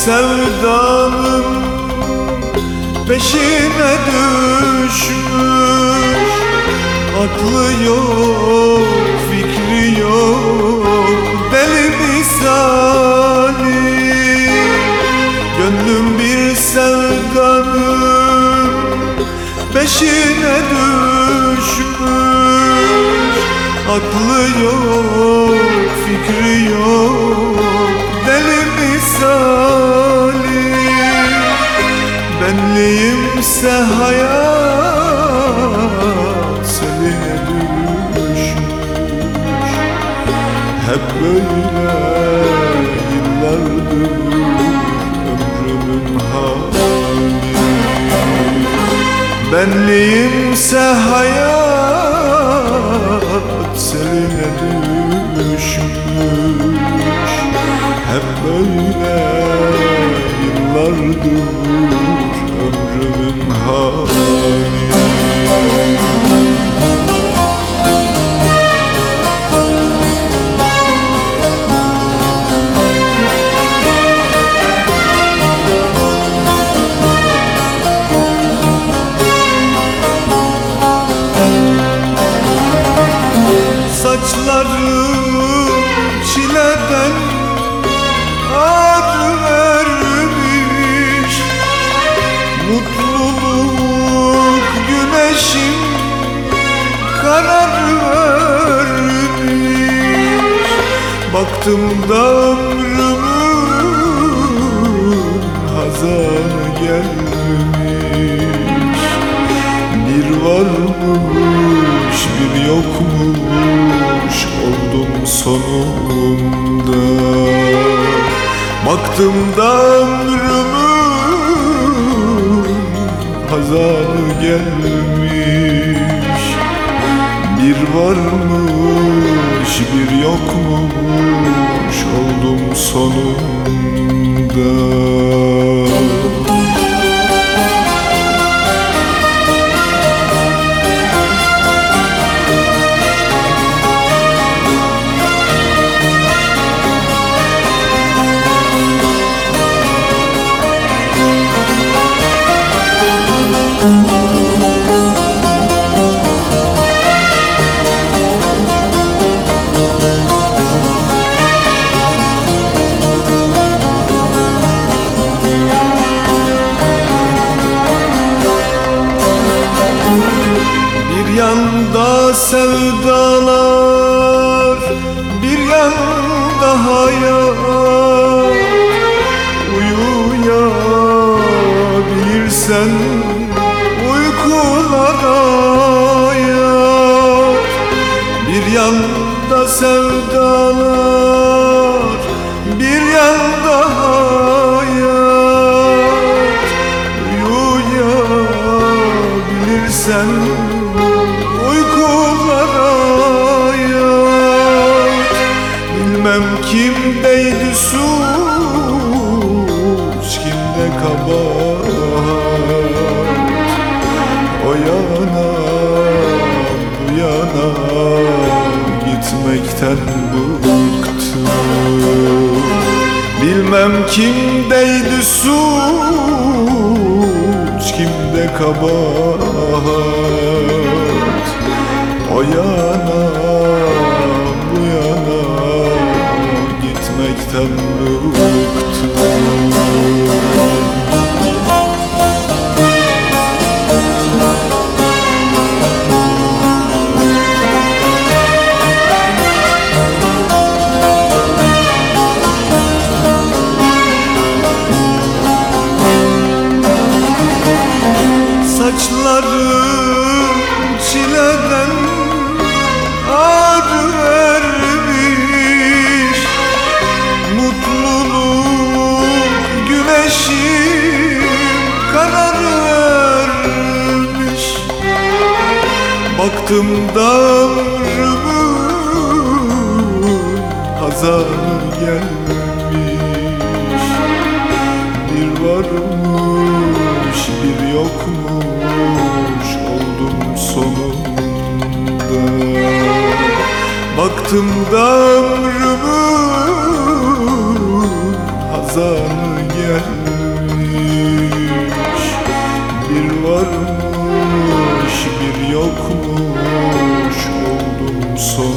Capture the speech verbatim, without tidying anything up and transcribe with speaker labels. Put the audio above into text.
Speaker 1: sevdanın peşine düşmüş. Aklı yok, fikri yok, deli misali. Gönlüm bir sevdanın peşine düşmüş. Aklı yok, fikri yok, deli misali. Benliğimse hayat seline düşmüş. Hep böyle yıllardır ömrümün hali. Benliğimse hayat seline düşmüş. Hep böyle yıllardır ömrümün hali. Saçlarım çileden ağrı vermiş. Mutluluk güneşim karar vermiş. Baktım da ömrümün hazanı gelmiş. Bir varmış bir yokmuş oldum sonunda. Baktım da ömrümün hazanı gelmiş. Bir varmış bir yokmuş oldum sonunda. Bir yanda sevdalar, bir yanda hayat. Uyuyabilirsen uykulara yat. Bir yanda sevdalar, bir yanda hayat. Uyuyabilirsen uykulara yat. Bilmem kimdeydi suç, kimde kabahat. O yana bu yana gitmekten bıktım. Bilmem kimdeydi suç, kimde kabahat. O yana bu yana gitmekten bıktım. Saçlarım çileden ağrı vermiş. Mutluluk güneşim karar vermiş. Baktım da ömrümün hazanı gelmiş. Bir varmış bir yokmuş oldum sonunda. Baktım da ömrümün hazanı gelmiş. gelmiş. Bir varmış bir yokmuş oldum sonunda.